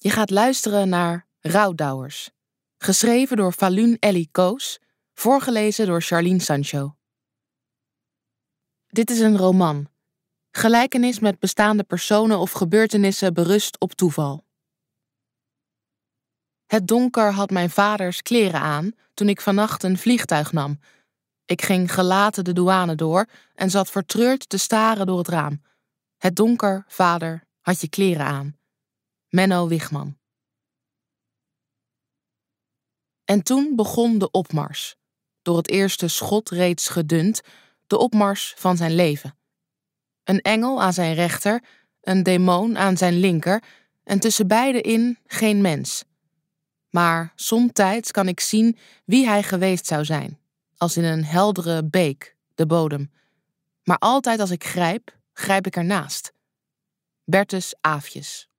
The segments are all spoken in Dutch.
Je gaat luisteren naar Rouwdouwers, geschreven door Falun Ellie Koos, voorgelezen door Charlene Sancho. Dit is een roman. Gelijkenis met bestaande personen of gebeurtenissen berust op toeval. Het donker had mijn vaders kleren aan toen ik vannacht een vliegtuig nam. Ik ging gelaten de douane door en zat vertreurd te staren door het raam. Het donker, vader, had je kleren aan. Menno Wichman. En toen begon de opmars. Door het eerste schot reeds gedund, de opmars van zijn leven. Een engel aan zijn rechter, een demon aan zijn linker en tussen beiden in geen mens. Maar somtijds kan ik zien wie hij geweest zou zijn, als in een heldere beek, de bodem. Maar altijd als ik grijp ik ernaast. Bertus Aafjes.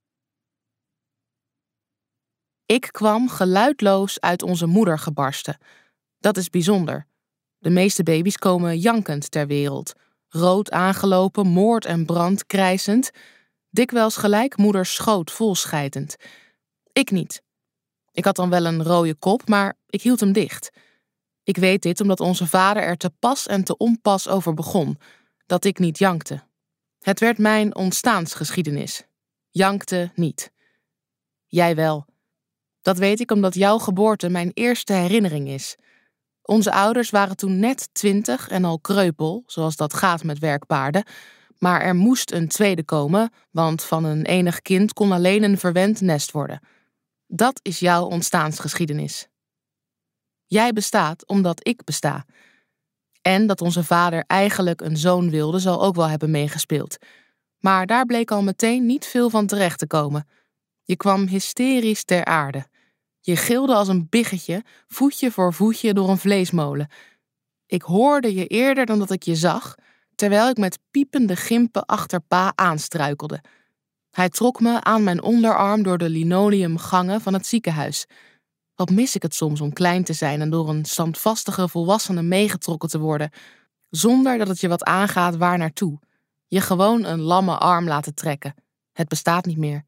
Ik kwam geluidloos uit onze moeder gebarsten. Dat is bijzonder. De meeste baby's komen jankend ter wereld. Rood aangelopen, moord en brand krijsend. Dikwijls gelijk moeders schoot vol schijtend. Ik niet. Ik had dan wel een rode kop, maar ik hield hem dicht. Ik weet dit omdat onze vader er te pas en te onpas over begon. Dat ik niet jankte. Het werd mijn ontstaansgeschiedenis. Jankte niet. Jij wel. Dat weet ik omdat jouw geboorte mijn eerste herinnering is. Onze ouders waren toen net 20 en al kreupel, zoals dat gaat met werkpaarden. Maar er moest een tweede komen, want van een enig kind kon alleen een verwend nest worden. Dat is jouw ontstaansgeschiedenis. Jij bestaat omdat ik besta. En dat onze vader eigenlijk een zoon wilde, zal ook wel hebben meegespeeld. Maar daar bleek al meteen niet veel van terecht te komen. Je kwam hysterisch ter aarde. Je gilde als een biggetje, voetje voor voetje door een vleesmolen. Ik hoorde je eerder dan dat ik je zag, terwijl ik met piepende gimpen achter pa aanstruikelde. Hij trok me aan mijn onderarm door de linoleumgangen van het ziekenhuis. Wat mis ik het soms om klein te zijn en door een standvastige volwassene meegetrokken te worden, zonder dat het je wat aangaat waar naartoe. Je gewoon een lamme arm laten trekken. Het bestaat niet meer.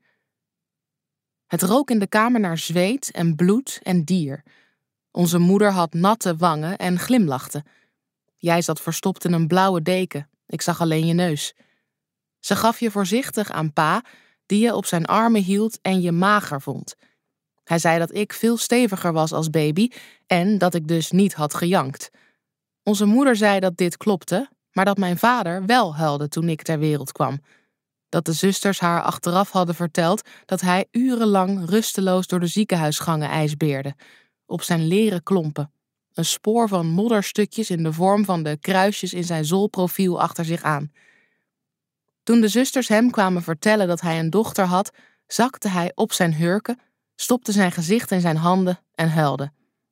Het rook in de kamer naar zweet en bloed en dier. Onze moeder had natte wangen en glimlachte. Jij zat verstopt in een blauwe deken. Ik zag alleen je neus. Ze gaf je voorzichtig aan pa, die je op zijn armen hield en je mager vond. Hij zei dat ik veel steviger was als baby en dat ik dus niet had gejankt. Onze moeder zei dat dit klopte, maar dat mijn vader wel huilde toen ik ter wereld kwam. Dat de zusters haar achteraf hadden verteld dat hij urenlang rusteloos door de ziekenhuisgangen ijsbeerde, op zijn leren klompen, een spoor van modderstukjes in de vorm van de kruisjes in zijn zolprofiel achter zich aan. Toen de zusters hem kwamen vertellen dat hij een dochter had, zakte hij op zijn hurken, stopte zijn gezicht in zijn handen en huilde.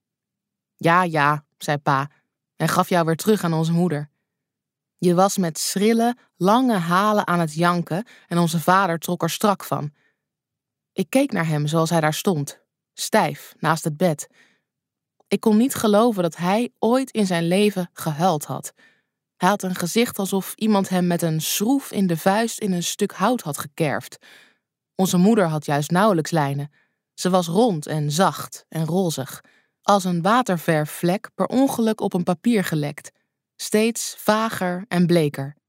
Ja, zei pa, en gaf jou weer terug aan onze moeder. Je was met schrille, lange halen aan het janken en onze vader trok er strak van. Ik keek naar hem zoals hij daar stond, stijf, naast het bed. Ik kon niet geloven dat hij ooit in zijn leven gehuild had. Hij had een gezicht alsof iemand hem met een schroef in de vuist in een stuk hout had gekerfd. Onze moeder had juist nauwelijks lijnen. Ze was rond en zacht en rozig, als een waterverfvlek per ongeluk op een papier gelekt. Steeds vager en bleker.